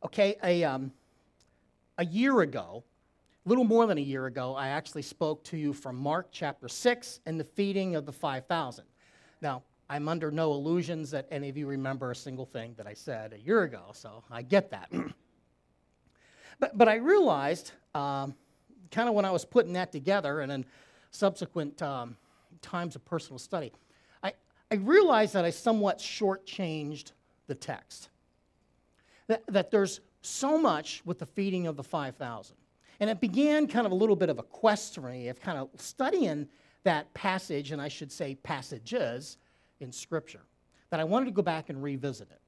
Okay, a year ago, a little more than a year ago, I actually spoke to you from Mark chapter 6 and the feeding of the 5,000. Now, I'm under no illusions that any of you remember a single thing that I said a year ago, so I get that. But I realized, kind of when I was putting that together and in subsequent times of personal study, I realized that I somewhat shortchanged the text. That there's so much with the feeding of the 5,000. And it began kind of a little bit of a quest for me of kind of studying that passage, and I should say passages, in Scripture, that I wanted to go back and revisit it.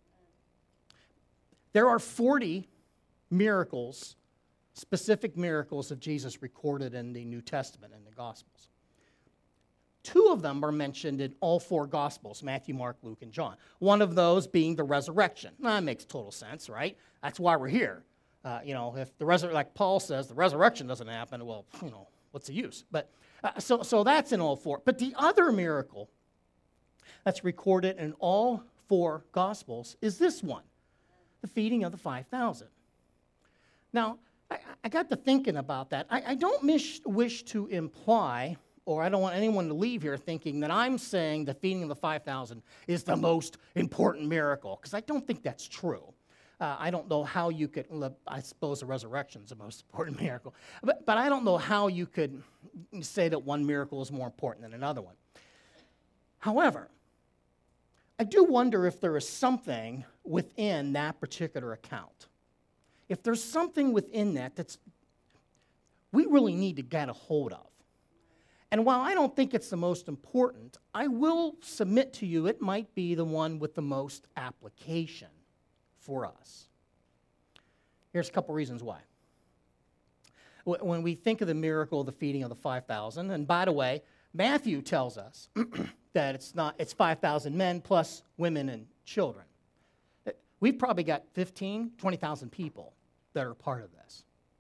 There are 40 miracles, specific miracles of Jesus recorded in the New Testament, in the Gospels. 2 of them are mentioned in all 4 Gospels, Matthew, Mark, Luke, and John. One of those being the resurrection. Now, that makes total sense, right? That's why we're here. If the like Paul says, the resurrection doesn't happen, well, what's the use? But so that's in all 4. But the other miracle that's recorded in all 4 Gospels is this one, the feeding of the 5,000. Now, I got to thinking about that. I don't wish to imply, or I don't want anyone to leave here thinking that I'm saying the feeding of the 5,000 is the most important miracle, because I don't think that's true. I don't know how you could, I suppose the resurrection is the most important miracle, but I don't know how you could say that one miracle is more important than another one. However, I do wonder if there is something within that particular account. If there's something within that we really need to get a hold of. And while I don't think it's the most important, I will submit to you it might be the one with the most application for us. Here's a couple reasons why. When we think of the miracle of the feeding of the 5,000, and by the way, Matthew tells us that it's 5,000 men plus women and children. We've probably got 20,000 people that are part of this.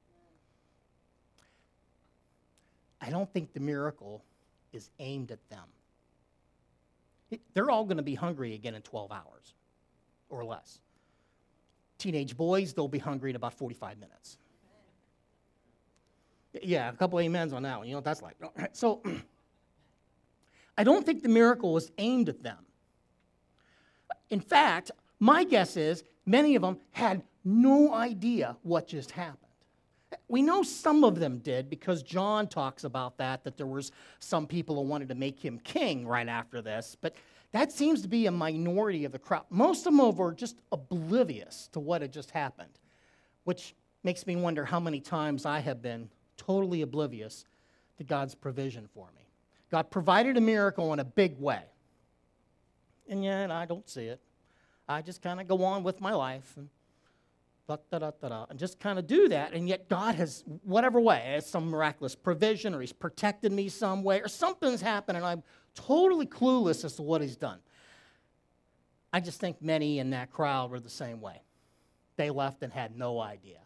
I don't think the miracle is aimed at them. They're all going to be hungry again in 12 hours or less. Teenage boys, they'll be hungry in about 45 minutes. Yeah, a couple amens on that one. You know what that's like. So, I don't think the miracle was aimed at them. In fact, my guess is many of them had no idea what just happened. We know some of them did because John talks about that there was some people who wanted to make him king right after this, but that seems to be a minority of the crowd. Most of them were just oblivious to what had just happened, which makes me wonder how many times I have been totally oblivious to God's provision for me. God provided a miracle in a big way, and yet I don't see it. I just kind of go on with my life and and just kind of do that, and yet God has, whatever way, it's some miraculous provision, or he's protected me some way, or something's happened, and I'm totally clueless as to what he's done. I just think many in that crowd were the same way. They left and had no idea.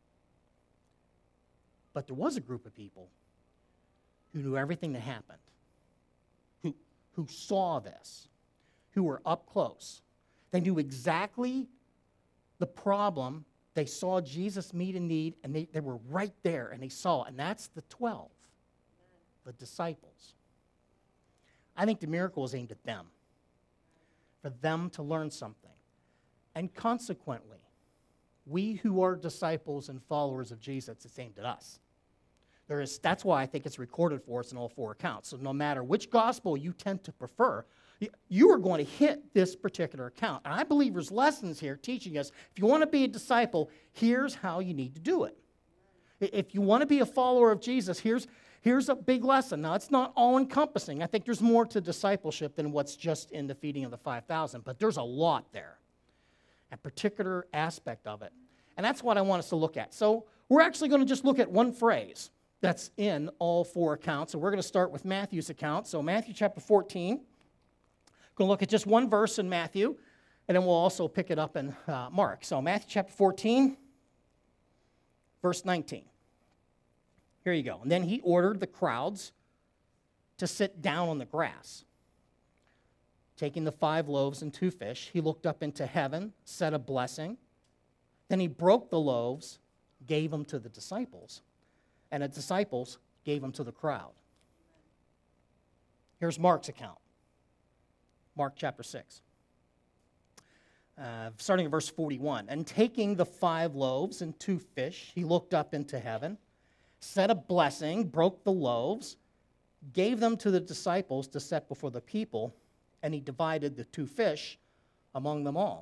But there was a group of people who knew everything that happened, who saw this, who were up close. They knew exactly the problem. They saw Jesus meet a need, and they were right there, and they saw it. And that's the 12, the disciples. I think the miracle was aimed at them, for them to learn something. And consequently, we who are disciples and followers of Jesus, it's aimed at us. That's why I think it's recorded for us in all 4 accounts. So no matter which gospel you tend to prefer, you are going to hit this particular account. And I believe there's lessons here teaching us, if you want to be a disciple, here's how you need to do it. If you want to be a follower of Jesus, here's a big lesson. Now, it's not all-encompassing. I think there's more to discipleship than what's just in the feeding of the 5,000, but there's a lot there, a particular aspect of it. And that's what I want us to look at. So we're actually going to just look at one phrase that's in all 4 accounts. So we're going to start with Matthew's account. So Matthew chapter 14. Going to look at just one verse in Matthew, and then we'll also pick it up in Mark. So Matthew chapter 14, verse 19. Here you go. And then he ordered the crowds to sit down on the grass. Taking the 5 loaves and 2 fish, he looked up into heaven, said a blessing, Then he broke the loaves, gave them to the disciples, and the disciples gave them to the crowd. Here's Mark's account. Mark chapter 6. Starting at verse 41. And taking the 5 loaves and 2 fish, he looked up into heaven, said a blessing, broke the loaves, gave them to the disciples to set before the people, and he divided the 2 fish among them all.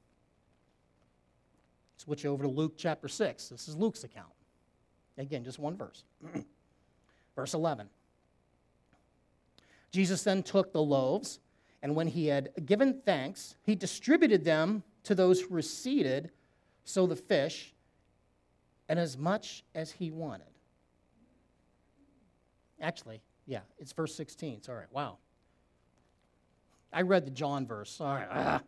Switch over to Luke chapter 6. This is Luke's account. Again, just one verse. Verse 11. Jesus then took the loaves, and when he had given thanks, he distributed them to those who were seated, so the fish, and as much as he wanted. Actually, yeah, it's verse 16. It's all right. Wow. I read the John verse. All right.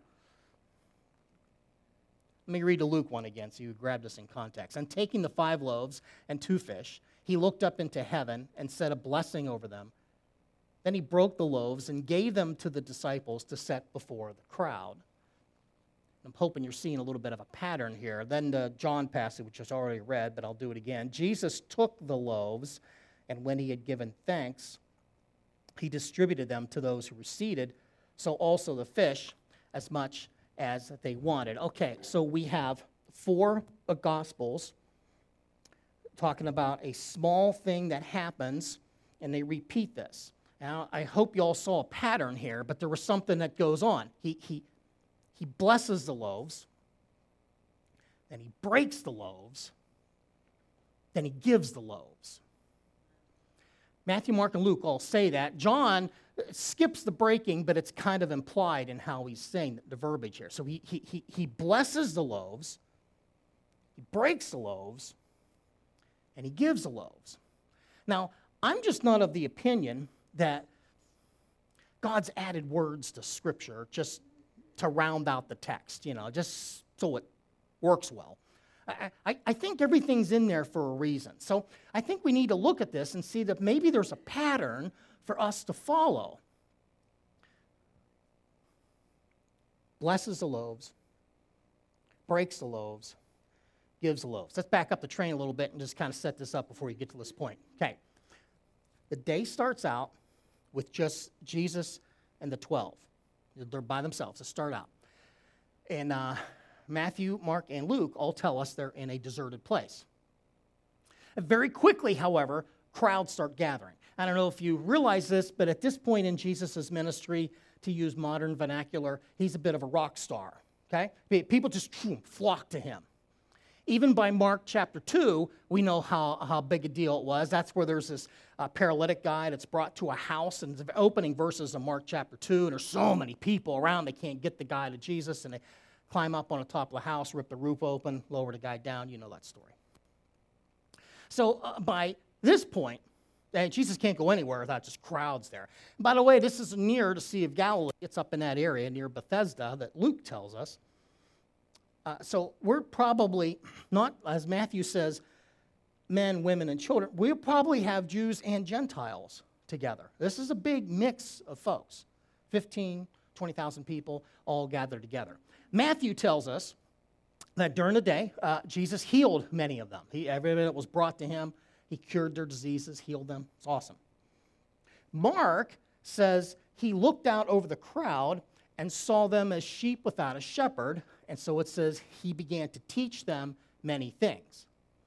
Let me read the Luke one again so you grab this in context. And taking the 5 loaves and 2 fish, he looked up into heaven and said a blessing over them. Then he broke the loaves and gave them to the disciples to set before the crowd. I'm hoping you're seeing a little bit of a pattern here. Then the John passage, which is already read, but I'll do it again. Jesus took the loaves, and when he had given thanks, he distributed them to those who were seated, so also the fish, as much as they wanted. Okay, so we have 4 Gospels talking about a small thing that happens, and they repeat this. Now, I hope you all saw a pattern here, but there was something that goes on. He blesses the loaves, then he breaks the loaves, then he gives the loaves. Matthew, Mark, and Luke all say that. John skips the breaking, but it's kind of implied in how he's saying the verbiage here. So he blesses the loaves, he breaks the loaves, and he gives the loaves. Now, I'm just not of the opinion that God's added words to Scripture just to round out the text, just so it works well. I think everything's in there for a reason. So I think we need to look at this and see that maybe there's a pattern for us to follow. Blesses the loaves, breaks the loaves, gives the loaves. Let's back up the train a little bit and just kind of set this up before you get to this point. Okay. The day starts out with just Jesus and the 12. They're by themselves to start out. And Matthew, Mark, and Luke all tell us they're in a deserted place. Very quickly, however, crowds start gathering. I don't know if you realize this, but at this point in Jesus' ministry, to use modern vernacular, he's a bit of a rock star, okay? People just flock to him. Even by Mark chapter 2, we know how big a deal it was. That's where there's this paralytic guy that's brought to a house, and the opening verses of Mark chapter 2, and there's so many people around, they can't get the guy to Jesus, and they climb up on the top of the house, rip the roof open, lower the guy down. You know that story. So by this point, Jesus can't go anywhere without just crowds there. And by the way, this is near the Sea of Galilee. It's up in that area near Bethesda that Luke tells us. So we're probably not, as Matthew says, men, women, and children. We'll probably have Jews and Gentiles together. This is a big mix of folks. 15, 20,000 people all gathered together. Matthew tells us that during the day, Jesus healed many of them. Everybody that was brought to him, he cured their diseases, healed them. It's awesome. Mark says he looked out over the crowd and saw them as sheep without a shepherd, and so it says he began to teach them many things.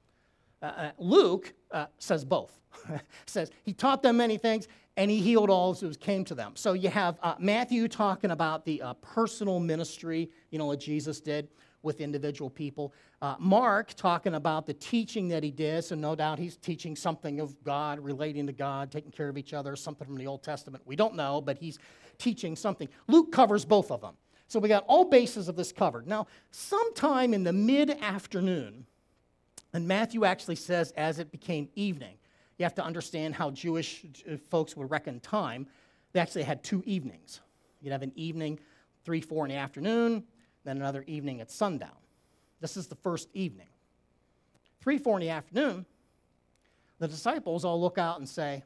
Luke says both. Says he taught them many things, and he healed all who came to them. So you have Matthew talking about the personal ministry, that Jesus did with individual people. Mark talking about the teaching that he did, so no doubt he's teaching something of God, relating to God, taking care of each other, something from the Old Testament. We don't know, but he's teaching something. Luke covers both of them. So we got all bases of this covered. Now, sometime in the mid-afternoon, and Matthew actually says as it became evening, you have to understand how Jewish folks would reckon time. They actually had 2 evenings. You'd have an evening, 3, 4 in the afternoon, then another evening at sundown. This is the first evening. 3, 4 in the afternoon, the disciples all look out and say,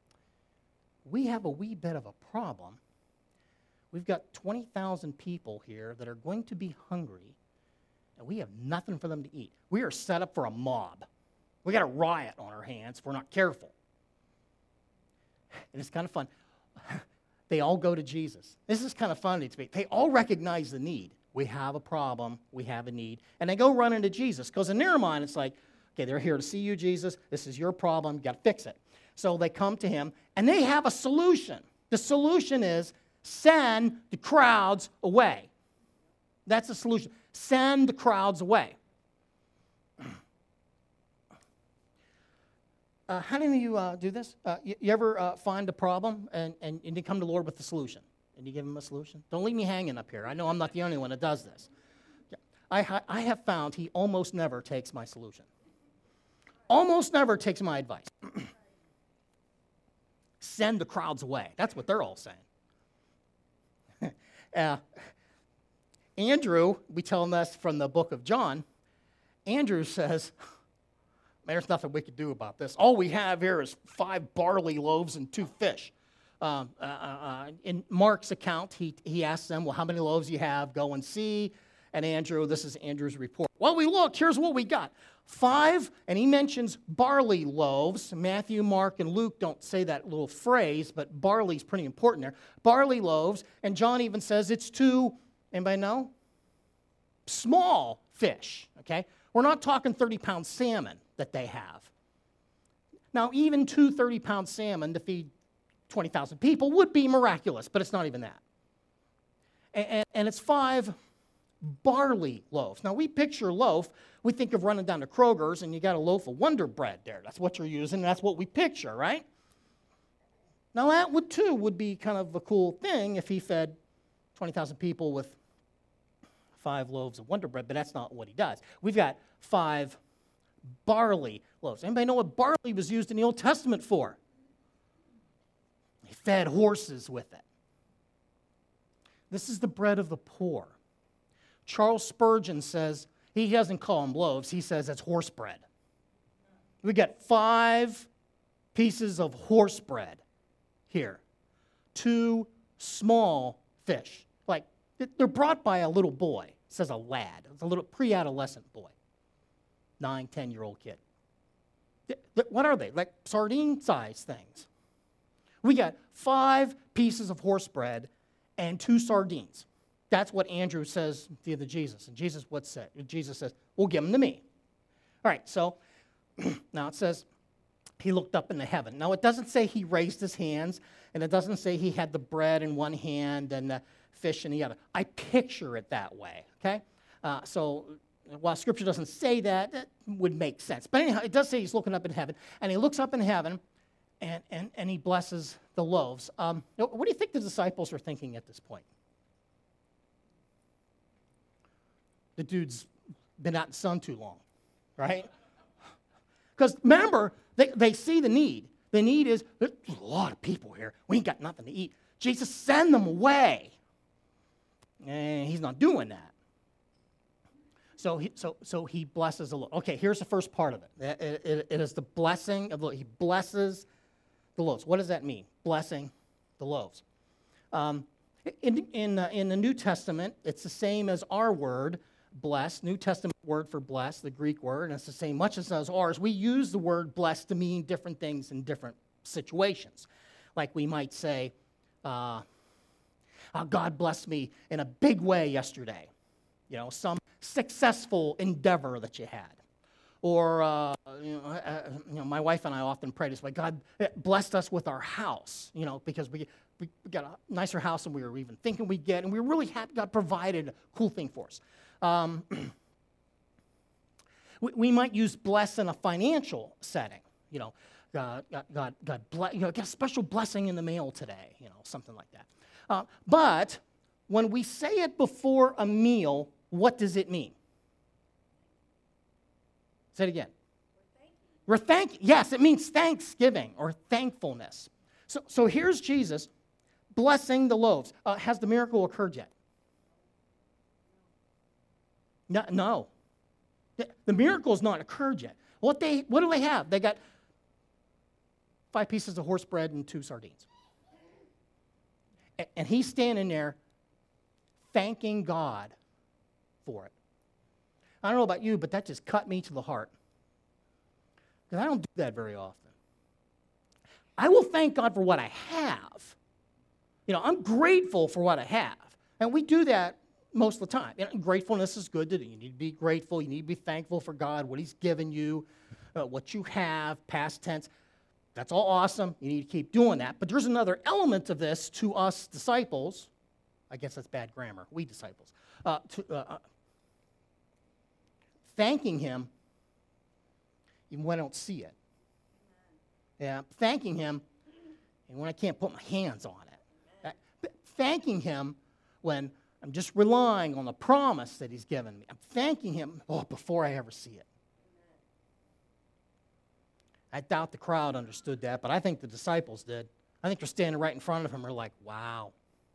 we have a wee bit of a problem. We've got 20,000 people here that are going to be hungry, and we have nothing for them to eat. We are set up for a mob. We got a riot on our hands if we're not careful. And it's kind of fun. They all go to Jesus. This is kind of funny to me. They all recognize the need. We have a problem. We have a need. And they go run into Jesus because in their mind, it's like, okay, they're here to see you, Jesus. This is your problem. You got to fix it. So they come to him, and they have a solution. The solution is send the crowds away. That's the solution. Send the crowds away. How many of you do this? You ever find a problem and you come to the Lord with the solution? And you give him a solution? Don't leave me hanging up here. I know I'm not the only one that does this. I have found he almost never takes my solution. Almost never takes my advice. Send the crowds away. That's what they're all saying. Andrew, we tell him this from the book of John. Andrew says, there's nothing we can do about this. All we have here is 5 barley loaves and 2 fish. In Mark's account, he asks them, well, how many loaves you have? Go and see. And Andrew, this is Andrew's report. Well, we looked. Here's what we got. 5, and he mentions barley loaves. Matthew, Mark, and Luke don't say that little phrase, but barley's pretty important there. Barley loaves, and John even says it's 2, anybody know? Small fish, okay? We're not talking 30-pound salmon that they have. Now, even 2 30-pound salmon to feed 20,000 people would be miraculous, but it's not even that. And it's 5 barley loaves. Now, we picture loaf, we think of running down to Kroger's and you got a loaf of Wonder Bread there. That's what you're using, that's what we picture, right? Now, that would be kind of a cool thing if he fed 20,000 people with 5 loaves of Wonder Bread, but that's not what he does. We've got 5 barley loaves. Anybody know what barley was used in the Old Testament for? They fed horses with it. This is the bread of the poor. Charles Spurgeon says, he doesn't call them loaves, he says it's horse bread. We got 5 pieces of horse bread here. 2 small fish. Like, they're brought by a little boy. It says a lad. It's a little pre-adolescent boy. 9, 10-year-old kid. What are they? Like sardine-sized things. We got 5 pieces of horse bread and 2 sardines. That's what Andrew says to Jesus. And Jesus, Jesus says, well, give them to me. All right, so now it says he looked up into heaven. Now, it doesn't say he raised his hands, and it doesn't say he had the bread in one hand and the fish in the other. I picture it that way, okay? So while Scripture doesn't say that, that would make sense. But anyhow, it does say he's looking up in heaven, and he looks up in heaven, and he what the loaves. What do you think the disciples are thinking at this point? The dude's been out in the sun too long, right? Because remember, they see the need. The need is, there's a lot of people here. We ain't got nothing to eat. Jesus, send them away. And he's not doing that. So he blesses the loaves. Okay, here's the first part of it. It is the blessing of the loaves. He blesses the loaves. What does that mean? Blessing the loaves. In the New Testament, it's the same as our word, blessed. New Testament word for blessed, the Greek word, and it's the same much as ours. We use the word blessed to mean different things in different situations. Like we might say, God blessed me in a big way yesterday. You know, some successful endeavor that you had. Or, my wife and I often pray this way, God blessed us with our house, because we got a nicer house than we were even thinking we'd get, and we were really happy God provided a cool thing for us. We might use bless in a financial setting, God bless, get a special blessing in the mail today, something like that. But when we say it before a meal, what does it mean? Say it again. We're thanking. Yes, it means thanksgiving or thankfulness. So here's Jesus blessing the loaves. Has the miracle occurred yet? No. The miracle's not occurred yet. What do they have? They got 5 pieces of horse bread and 2 sardines. And he's standing there thanking God for it. I don't know about you, but that just cut me to the heart. Because I don't do that very often. I will thank God for what I have. I'm grateful for what I have. And we do that most of the time. Gratefulness is good. You need to be grateful. You need to be thankful for God, what he's given you, what you have, past tense. That's all awesome. You need to keep doing that. But there's another element of this to us disciples. I guess that's bad grammar. We disciples. Thanking him even when I don't see it. Yeah, thanking him and when I can't put my hands on it. Thanking him when I'm just relying on the promise that he's given me. I'm thanking him before I ever see it. I doubt the crowd understood that, but I think the disciples did. I think they're standing right in front of him. They're like, wow.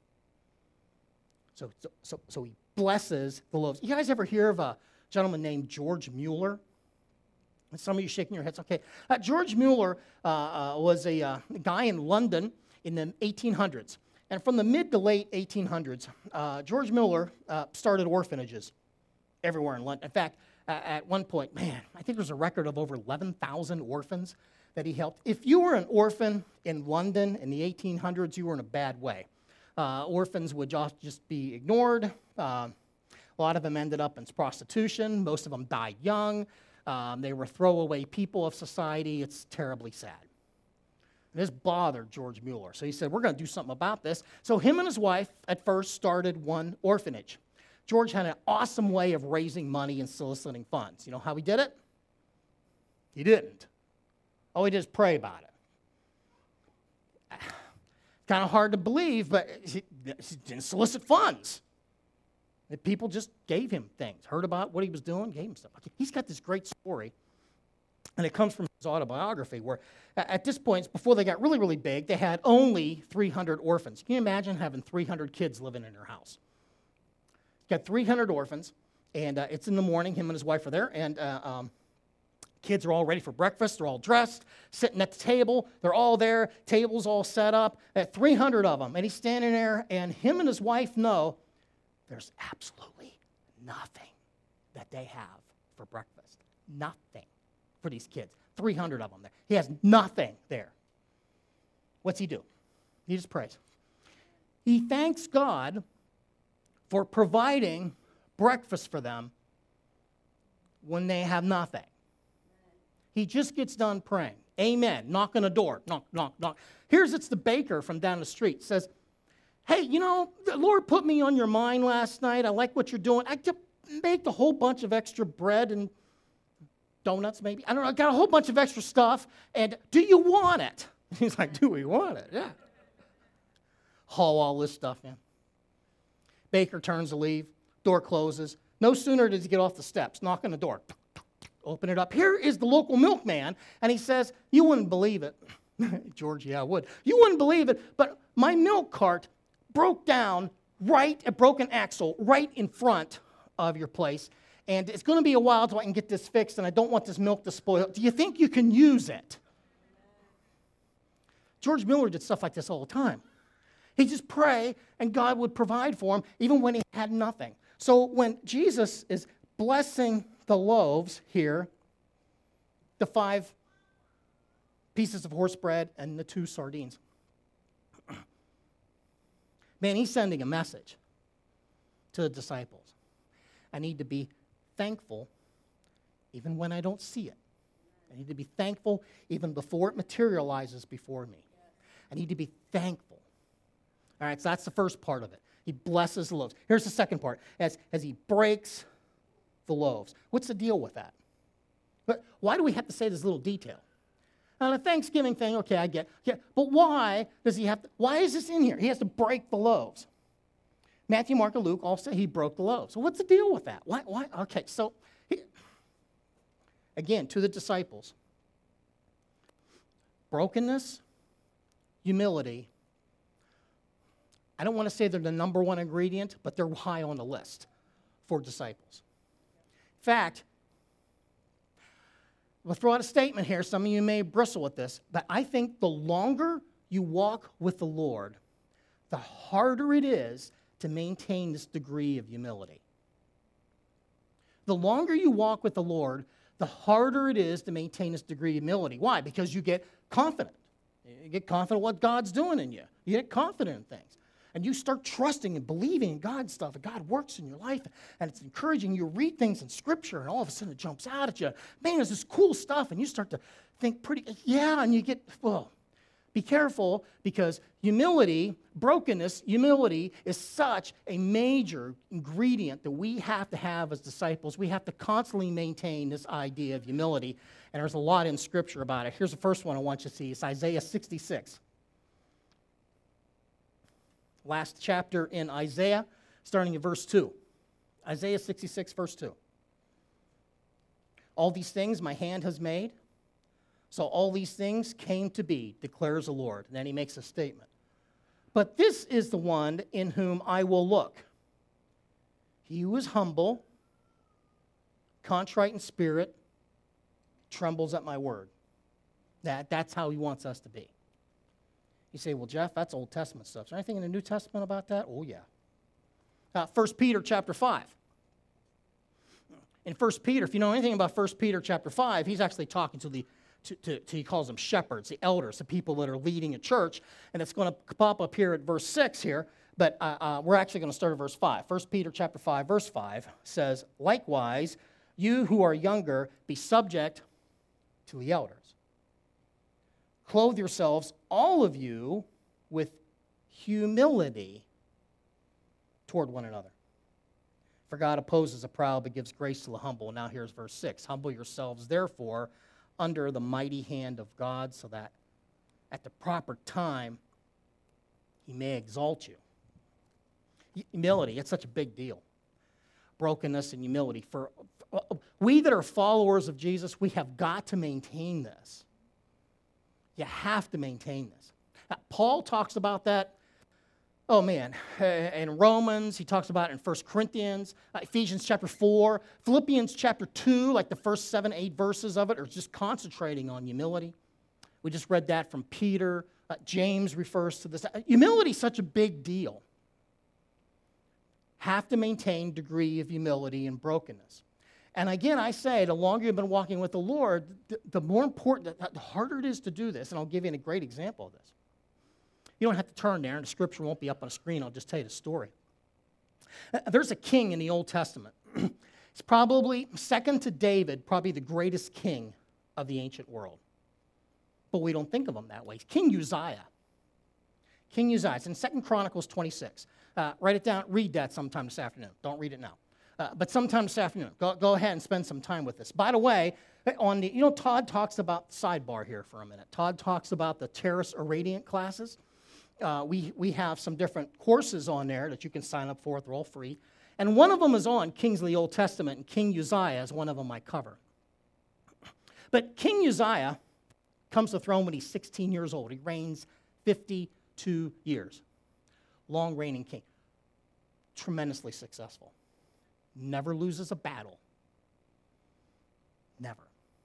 So he blesses the loaves. You guys ever hear of a gentleman named George Mueller? And some of you shaking your heads. Okay. George Mueller was a guy in London in the 1800s. And from the mid to late 1800s, George Mueller started orphanages everywhere in London. In fact, at one point, I think there's a record of over 11,000 orphans that he helped. If you were an orphan in London in the 1800s, you were in a bad way. Orphans would just be ignored. A lot of them ended up in prostitution. Most of them died young. They were throwaway people of society. It's terribly sad. This bothered George Mueller. So he said, we're going to do something about this. So him and his wife at first started one orphanage. George had an awesome way of raising money and soliciting funds. You know how he did it? He didn't. All he did is pray about it. Kind of hard to believe, but he didn't solicit funds. And people just gave him things, heard about what he was doing, gave him stuff. He's got this great story, and it comes from his autobiography, where at this point, before they got really, really big, they had only 300 orphans. Can you imagine having 300 kids living in your house? Got 300 orphans, and it's in the morning. Him and his wife are there, and kids are all ready for breakfast. They're all dressed, sitting at the table. They're all there. Table's all set up. 300 of them, and he's standing there, and him and his wife know there's absolutely nothing that they have for breakfast. Nothing for these kids. 300 of them there. He has nothing there. What's he do? He just prays. He thanks God for providing breakfast for them when they have nothing. He just gets done praying. Amen. Knock on a door. Knock, knock, knock. It's the baker from down the street. Says, hey, the Lord put me on your mind last night. I like what you're doing. I just baked a whole bunch of extra bread and donuts, maybe. I don't know. I got a whole bunch of extra stuff. And do you want it? He's like, do we want it? Yeah. Haul all this stuff in. Baker turns to leave. Door closes. No sooner does he get off the steps, knock on the door. Open it up. Here is the local milkman. And he says, you wouldn't believe it. George, yeah, I would. You wouldn't believe it, but my milk cart broke down a broken axle right in front of your place. And it's going to be a while till I can get this fixed, and I don't want this milk to spoil. Do you think you can use it? George Mueller did stuff like this all the time. He'd just pray, and God would provide for him, even when he had nothing. So when Jesus is blessing the loaves here, the 5 pieces of horse bread and the 2 sardines, he's sending a message to the disciples. I need to be thankful even when I don't see it. I need to be thankful even before it materializes before me. I need to be thankful. All right, so that's the first part of it. He blesses the loaves. Here's the second part. As he breaks the loaves. What's the deal with that? But why do we have to say this little detail? Now, the Thanksgiving thing, okay, I get. Yeah, but why does he have to? Why is this in here? He has to break the loaves. Matthew, Mark, and Luke all say he broke the loaves. So what's the deal with that? Why? Okay, so again, to the disciples, brokenness, humility. I don't want to say they're the number one ingredient, but they're high on the list for disciples. In fact, we'll throw out a statement here. Some of you may bristle with this, but I think the longer you walk with the Lord, the harder it is to maintain this degree of humility. The longer you walk with the Lord, the harder it is to maintain this degree of humility. Why? Because you get confident. You get confident what God's doing in you. You get confident in things. And you start trusting and believing in God's stuff, and God works in your life, and it's encouraging. You read things in Scripture, and all of a sudden it jumps out at you. Man, there's this cool stuff, and you start to think and you get, well, be careful, because humility is such a major ingredient that we have to have as disciples. We have to constantly maintain this idea of humility, and there's a lot in Scripture about it. Here's the first one I want you to see. It's Isaiah 66. Last chapter in Isaiah, starting at verse 2. Isaiah 66, verse 2. All these things my hand has made. So all these things came to be, declares the Lord. And then he makes a statement. But this is the one in whom I will look. He who is humble, contrite in spirit, trembles at my word. That's how he wants us to be. You say, well, Jeff, that's Old Testament stuff. Is there anything in the New Testament about that? Oh, yeah. 1 Peter chapter 5. In 1 Peter, if you know anything about 1 Peter chapter 5, he's actually talking to he calls them shepherds, the elders, the people that are leading a church. And it's going to pop up here at verse 6 here, but we're actually going to start at verse 5. 1 Peter chapter 5, verse 5 says, likewise, you who are younger, be subject to the elders. Clothe yourselves, all of you, with humility toward one another. For God opposes the proud, but gives grace to the humble. Now here's verse 6. Humble yourselves, therefore, under the mighty hand of God, so that at the proper time he may exalt you. Humility, it's such a big deal. Brokenness and humility. For we that are followers of Jesus, we have got to maintain this. You have to maintain this. Paul talks about that, in Romans. He talks about it in 1 Corinthians, Ephesians chapter 4, Philippians chapter 2, like the first 7, 8 verses of it are just concentrating on humility. We just read that from Peter. James refers to this. Humility is such a big deal. Have to maintain degree of humility and brokenness. And again, I say, the longer you've been walking with the Lord, the more important, the harder it is to do this. And I'll give you a great example of this. You don't have to turn there, and the scripture won't be up on the screen. I'll just tell you the story. There's a king in the Old Testament. It's probably, second to David, probably the greatest king of the ancient world. But we don't think of him that way. King Uzziah. King Uzziah. It's in 2 Chronicles 26. Write it down. Read that sometime this afternoon. Don't read it now. But sometime this afternoon, go ahead and spend some time with this. By the way, Todd talks about, sidebar here for a minute. Todd talks about the Terrace Irradiant classes. We have some different courses on there that you can sign up for. They're all free. And one of them is on Kings of the Old Testament, and King Uzziah is one of them I cover. But King Uzziah comes to the throne when he's 16 years old. He reigns 52 years. Long reigning king. Tremendously successful. Never loses a battle. Never.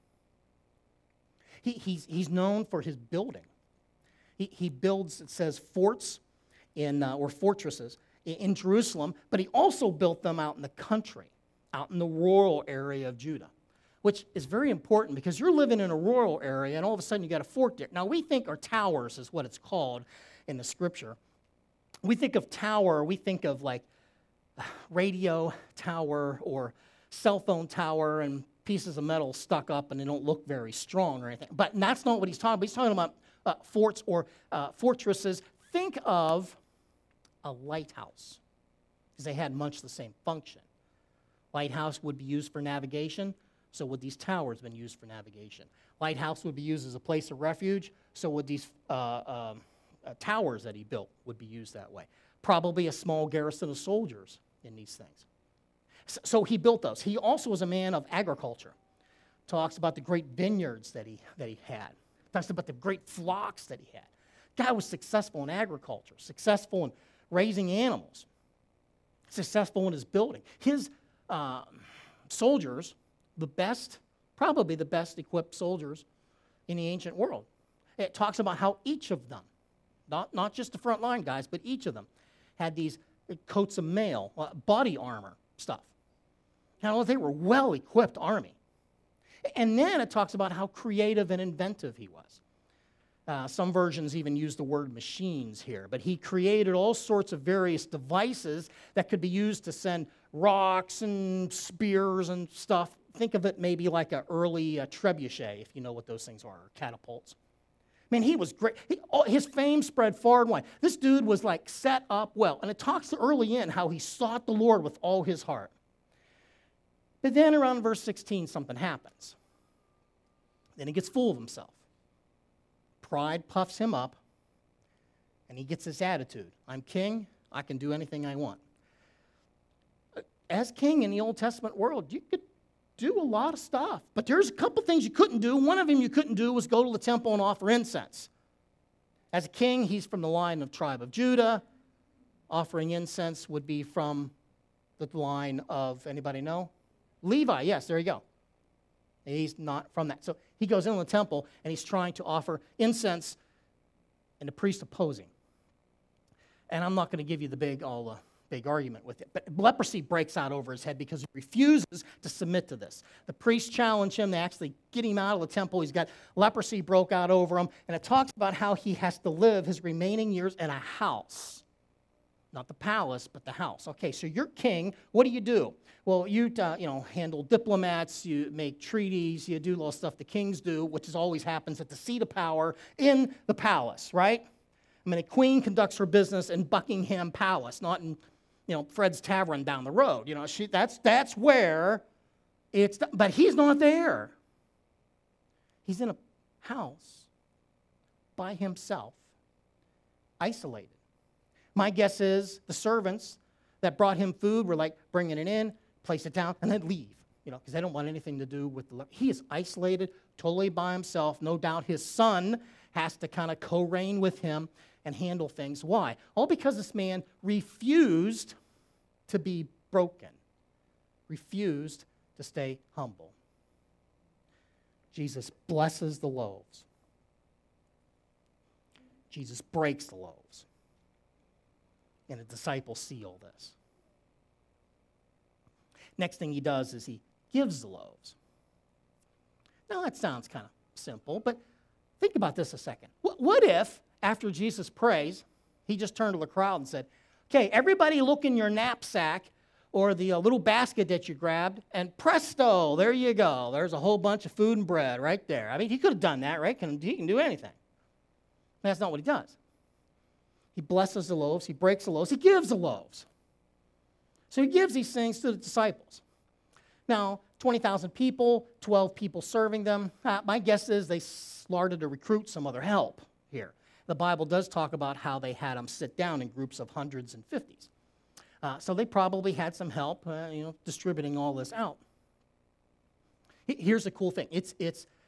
He's known for his building. He builds, it says, forts or fortresses in Jerusalem, but he also built them out in the country, out in the rural area of Judah, which is very important because you're living in a rural area and all of a sudden you got a fort there. Now we think, or towers is what it's called in the scripture. We think of tower, we think of like radio tower or cell phone tower and pieces of metal stuck up and they don't look very strong or anything. But that's not what he's talking about. He's talking about forts or fortresses. Think of a lighthouse, because they had much the same function. Lighthouse would be used for navigation, so would these towers been used for navigation. Lighthouse would be used as a place of refuge, so would these towers that he built would be used that way. Probably a small garrison of soldiers in these things. So he built those. He also was a man of agriculture. Talks about the great vineyards that he had. Talks about the great flocks that he had. Guy was successful in agriculture, successful in raising animals, successful in his building. His soldiers, probably the best equipped soldiers in the ancient world. It talks about how each of them, not just the front line guys, but each of them had these coats of mail, body armor stuff. Now, they were a well-equipped army. And then it talks about how creative and inventive he was. Some versions even use the word machines here, but he created all sorts of various devices that could be used to send rocks and spears and stuff. Think of it maybe like an early trebuchet, if you know what those things are, or catapults. I mean, he was great. His fame spread far and wide. This dude was like set up well. And it talks early in how he sought the Lord with all his heart. But then around verse 16, something happens. Then he gets full of himself. Pride puffs him up, and he gets this attitude. I'm king. I can do anything I want. As king in the Old Testament world, you could do a lot of stuff. But there's a couple things you couldn't do. One of them you couldn't do was go to the temple and offer incense. As a king, he's from the line of tribe of Judah. Offering incense would be from the line of, anybody know? Levi, yes, there you go. He's not from that. So he goes into the temple, and he's trying to offer incense, and the priest opposing. And I'm not going to give you the big argument with it. But leprosy breaks out over his head because he refuses to submit to this. The priests challenge him. They actually get him out of the temple. He's got leprosy broke out over him. And it talks about how he has to live his remaining years in a house. Not the palace, but the house. Okay, so you're king. What do? Well, you handle diplomats, you make treaties, you do all the stuff the kings do, which is always happens at the seat of power in the palace, right? I mean, a queen conducts her business in Buckingham Palace, not in, Fred's Tavern down the road. That's where it's, but he's not there. He's in a house by himself, isolated. My guess is the servants that brought him food were like bringing it in, place it down, and then leave, because they don't want anything to do with he is isolated, totally by himself. No doubt his son has to kind of co-reign with him and handle things. Why? All because this man refused to be broken, refused to stay humble. Jesus blesses the loaves. Jesus breaks the loaves. And the disciples see all this. Next thing he does is he gives the loaves. Now that sounds kind of simple, but think about this a second. What if, after Jesus prays, he just turned to the crowd and said, okay, everybody look in your knapsack or the little basket that you grabbed, and presto, there you go. There's a whole bunch of food and bread right there. I mean, he could have done that, right? He can do anything. That's not what he does. He blesses the loaves, he breaks the loaves, he gives the loaves. So he gives these things to the disciples. Now, 20,000 people, 12 people serving them. My guess is they started to recruit some other help here. The Bible does talk about how they had them sit down in groups of hundreds and fifties. So they probably had some help, distributing all this out. Here's the cool thing. It's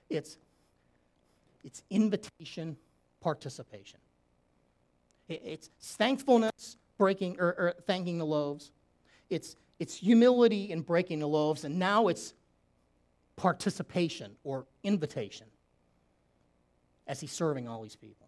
invitation participation. It's thankfulness, breaking or thanking the loaves. It's humility in breaking the loaves, and now it's participation or invitation as he's serving all these people.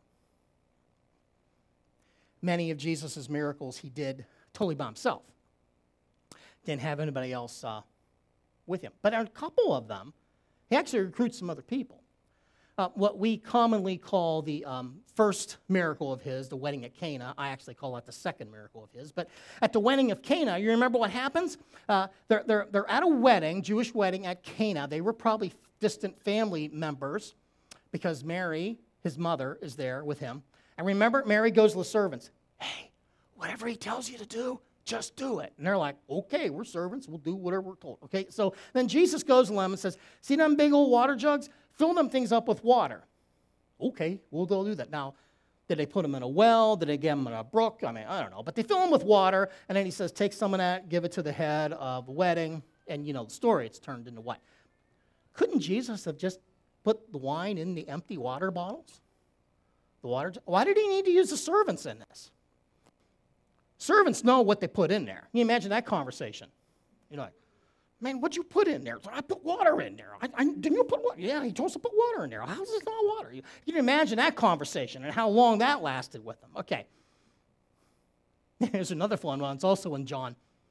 Many of Jesus' miracles he did totally by himself. Didn't have anybody else with him. But a couple of them, he actually recruits some other people. What we commonly call the first miracle of his, the wedding at Cana, I actually call that the second miracle of his. But at the wedding of Cana, you remember what happens? They're at a wedding, Jewish wedding at Cana. They were probably distant family members because Mary, his mother, is there with him. And remember, Mary goes to the servants, hey, whatever he tells you to do, just do it. And they're like, okay, we're servants. We'll do whatever we're told. Okay, so then Jesus goes to them and says, see them big old water jugs? Fill them things up with water. Okay, we'll go do that. Now, did they put them in a well? Did they get them in a brook? I mean, I don't know. But they fill them with water, and then he says, take some of that, give it to the head of the wedding, and you know the story, it's turned into wine. Couldn't Jesus have just put the wine in the empty water bottles? Why did he need to use the servants in this? Servants know what they put in there. Can you imagine that conversation? You're like, man, what'd you put in there? So I put water in there. Didn't you put water? Yeah, he told us to put water in there. How's this not water? You can imagine that conversation and how long that lasted with them. Okay. Here's another fun one. It's also in John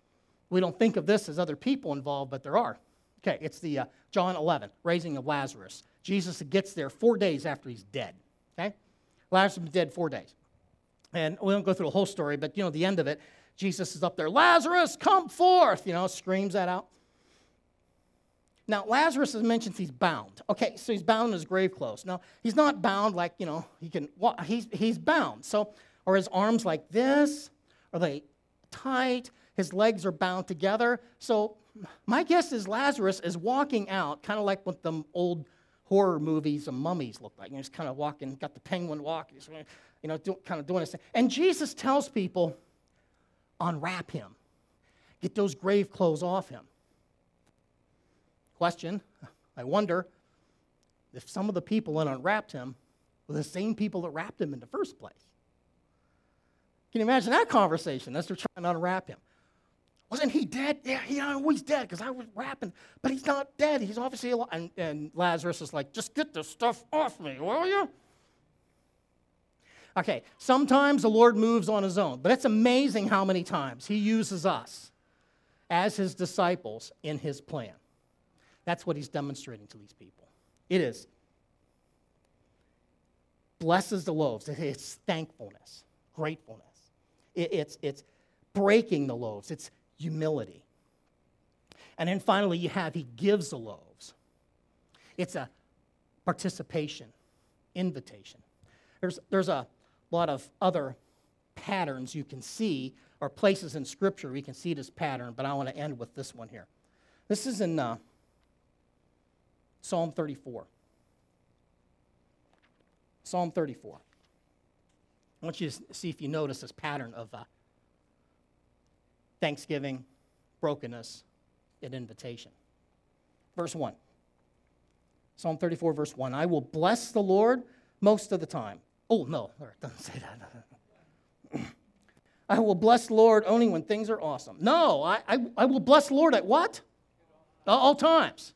We don't think of this as other people involved, but there are. Okay, it's the John 11, raising of Lazarus. Jesus gets there 4 days after he's dead. Okay? Lazarus has been dead 4 days. And we don't go through the whole story, but, the end of it, Jesus is up there, Lazarus, come forth, screams that out. Now, Lazarus is mentioned he's bound. Okay, so he's bound in his grave clothes. Now, he's not bound like, he can walk. He's bound. So, are his arms like this? Are they tight? His legs are bound together. So, my guess is Lazarus is walking out, kind of like what the old horror movies of mummies look like. He's kind of walking, got the penguin walk, he's, kind of doing his thing. And Jesus tells people, unwrap him. Get those grave clothes off him. Question, I wonder if some of the people that unwrapped him were the same people that wrapped him in the first place. Can you imagine that conversation as they're trying to unwrap him? Wasn't he dead? Yeah, he's dead because I was wrapping, but he's not dead. He's obviously alive. And Lazarus is like, just get this stuff off me, will you? Okay, sometimes the Lord moves on his own, but it's amazing how many times he uses us as his disciples in his plan. That's what he's demonstrating to these people. It is. Blesses the loaves. It's thankfulness, gratefulness. It's breaking the loaves. It's humility. And then finally he gives the loaves. It's a participation, invitation. There's a lot of other patterns you can see, or places in Scripture we can see this pattern, but I want to end with this one here. This is in Psalm 34. Psalm 34. I want you to see if you notice this pattern of thanksgiving, brokenness, and invitation. Verse 1. Psalm 34, verse 1. I will bless the Lord most of the time. Oh, no, it doesn't say that. I will bless the Lord only when things are awesome. No, I will bless the Lord at what? All times.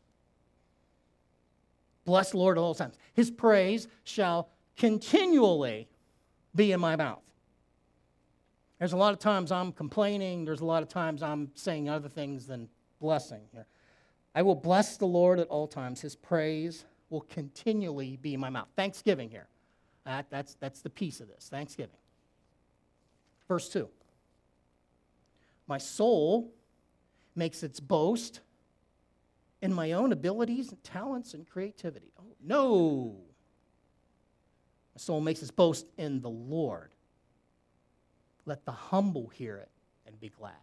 Bless the Lord at all times. His praise shall continually be in my mouth. There's a lot of times I'm complaining. There's a lot of times I'm saying other things than blessing here. I will bless the Lord at all times. His praise will continually be in my mouth. Thanksgiving here. That's the piece of this. Thanksgiving. Verse 2. My soul makes its boast in my own abilities and talents and creativity. Oh, no. My soul makes its boast in the Lord. Let the humble hear it and be glad.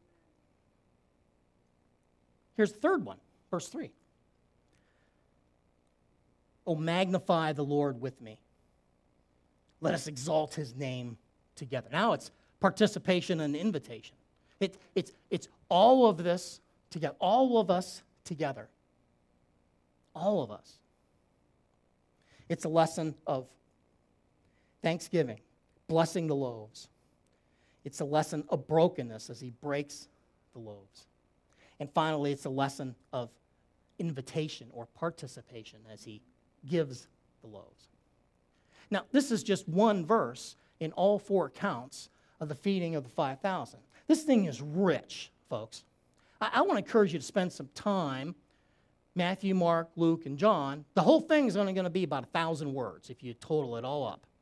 Here's the third one, verse 3. Oh, magnify the Lord with me. Let us exalt his name together. Now it's participation and invitation. It's all of this together, all of us together. All of us. It's a lesson of thanksgiving, blessing the loaves. It's a lesson of brokenness as he breaks the loaves. And finally, it's a lesson of invitation or participation as he gives the loaves. Now, this is just one verse in all four accounts of the feeding of the 5,000. This thing is rich, folks. I want to encourage you to spend some time, Matthew, Mark, Luke, and John. The whole thing is only going to be about 1,000 words if you total it all up.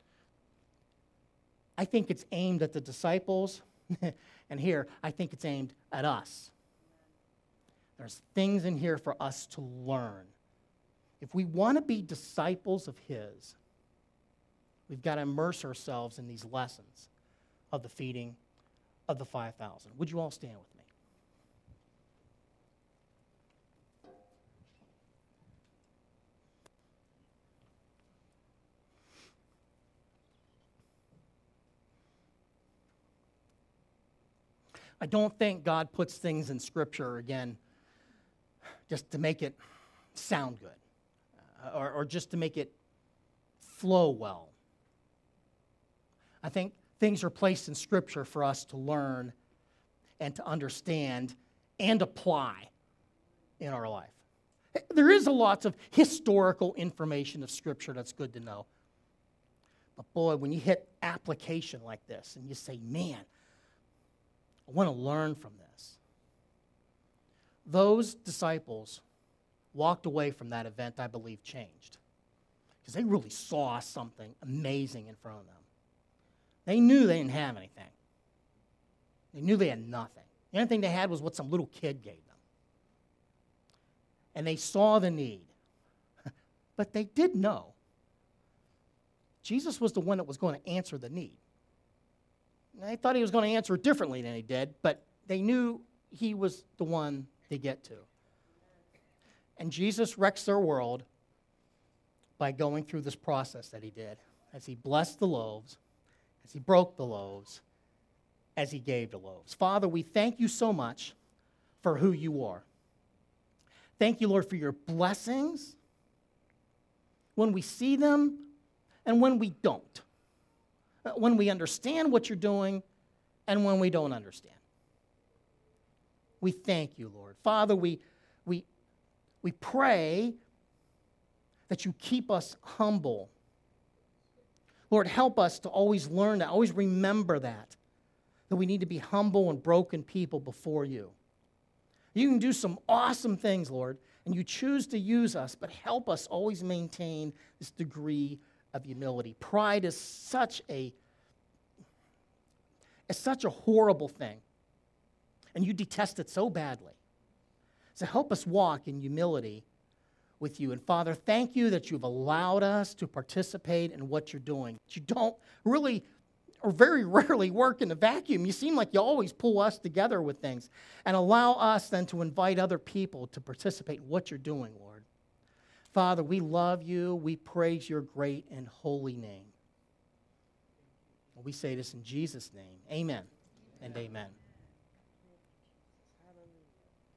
I think it's aimed at the disciples, and here, I think it's aimed at us. There's things in here for us to learn. If we want to be disciples of his, we've got to immerse ourselves in these lessons of the feeding of the 5,000. Would you all stand with me? I don't think God puts things in Scripture, again, just to make it sound good or just to make it flow well. I think things are placed in Scripture for us to learn and to understand and apply in our life. There is a lot of historical information of Scripture that's good to know. But boy, when you hit application like this and you say, man, I want to learn from this. those disciples walked away from that event, I believe, changed. Because they really saw something amazing in front of them. They knew they didn't have anything. They knew they had nothing. The only thing they had was what some little kid gave them. And they saw the need. But they did know Jesus was the one that was going to answer the need. And they thought he was going to answer it differently than he did, but they knew he was the one to get to. And Jesus wrecks their world by going through this process that he did, as he blessed the loaves, as he broke the loaves, as he gave the loaves. Father, we thank you so much for who you are. Thank you, Lord, for your blessings when we see them and when we don't. When we understand what you're doing and when we don't understand. We thank you, Lord. Father, we pray that you keep us humble. Lord, help us to always learn that, always remember that we need to be humble and broken people before you. You can do some awesome things, Lord, and you choose to use us, but help us always maintain this degree of humility. Pride is such a horrible thing, and you detest it so badly. So help us walk in humility with you. And Father, thank you that you've allowed us to participate in what you're doing. You don't really or very rarely work in a vacuum. You seem like you always pull us together with things and allow us then to invite other people to participate in what you're doing, Lord. Father, we love you. We praise your great and holy name. We say this in Jesus' name. Amen and amen.